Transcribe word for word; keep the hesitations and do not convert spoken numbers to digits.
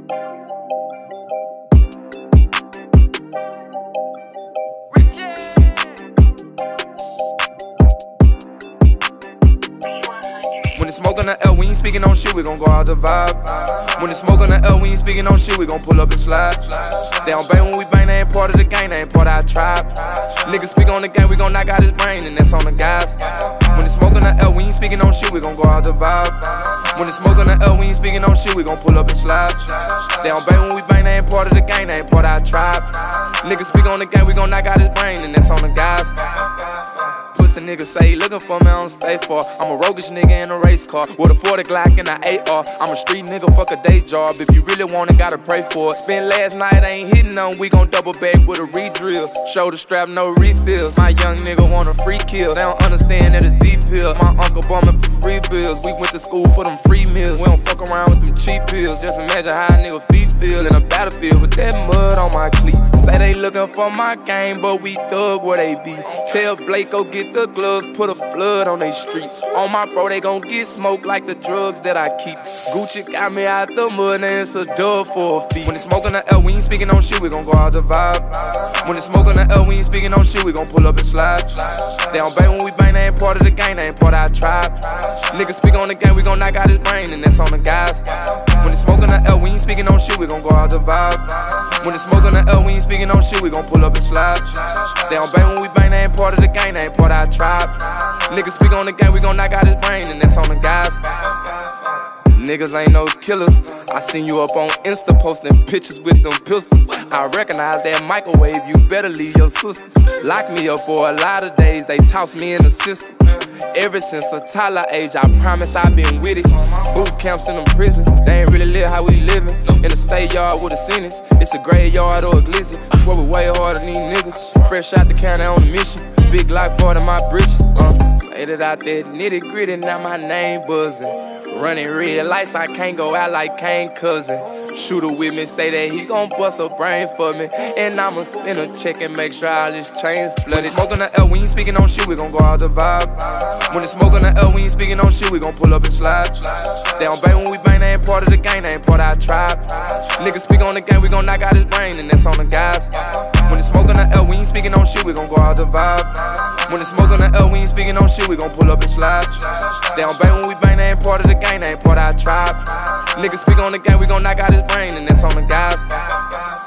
When it's smoke on the L, we ain't speaking on shit, we gon' go out the vibe. When it's smoke on the L, we ain't speaking on shit, we gon' pull up and slide. They don't bang when we bang, they ain't part of the gang, they ain't part of our tribe. Niggas speak on the gang, we gon' knock out his brain, and that's on the guys. When it's smoke on the L, we ain't speaking on shit, we gon' go out the vibe. When it's smoke on the L, we ain't speaking on shit, we gon' pull up and slide. They don't bang when we bang, they ain't part of the gang, they ain't part of our tribe. Niggas speak on the gang, we gon' knock out his brain, and that's on the guys. Pussy niggas say he looking for me, I don't stay far. I'm a roguish nigga in a race car with a forty Glock and an A R. I'm a street nigga, fuck a day job. If you really want it, gotta pray for it. Spent last night, I ain't hitting none. We gon' double back with a re-drill. Shoulder strap, no refills. My young nigga want a free kill. They don't understand that it's deep hill. My uncle bumming for free bills. We went to school for them free meals. We don't fuck around with them cheap pills. Just imagine how a nigga feet feel in a battlefield with that mud on my cleats. Say they looking for my game, but we thug where they be. Tell Blake go get the gloves, put a flood on they streets. On my bro, they gon' get smoked like the drugs that I keep. Gucci got me out the mud, and it's a dub for a fee. When it's smoke on the L, we ain't speaking on shit, we gon' go out the vibe. When it's smoke on the L, we ain't speaking on shit, we gon' pull up and slide. They don't bang when we bang, they ain't part of the gang, they ain't part of our tribe. Niggas speak on the gang, we gon' knock out his brain, and that's on the guys. When it's smoke on the L, we ain't speaking on shit, we gon' go out the vibe. When it's smoke on the L, we ain't speaking on shit, we gon' pull up and slide. They don't bang when we bang, they ain't part of the gang, they ain't part of our tribe. Niggas speak on the gang, we gon' knock out his brain, and that's on the guys. Niggas ain't no killers. I seen you up on Insta posting pictures with them pistols. I recognize that microwave, you better leave your sisters. Lock me up for a lot of days, they toss me in the system. Ever since a toddler age, I promise I've been with it. Boot camps in them prisons, they ain't really live how we living. In a state yard with a sentence, it's a graveyard or a glizzy. I swear we way harder than these niggas. Fresh out the county on a mission, big Glock for my britches. Uh, made it out there nitty gritty, now my name buzzing. Running red lights, I can't go out like Kane Cousin. Shooter with me, say that he gon' bust a brain for me. And I'ma spin a check and make sure all his chains flooded. When it's smoke on the L, we ain't speaking on shit, we gon' go out the vibe. When it's smoke on the L, we ain't speaking on shit, we gon' pull up and slide. They don't bang when we bang, they ain't part of the gang, they ain't part of our tribe. Niggas speak on the gang, we gon' knock out his brain, and that's on the guys. When it's smoke on the L, we ain't speaking on shit, we gon' go out the vibe. When it's smoke on the L, we ain't speaking on shit, we gon' pull up and slide. They don't bang when we bang, they ain't part of the gang, they ain't part of our tribe. Niggas speak on the gang, we gon' knock out his brain, and that's on the guys.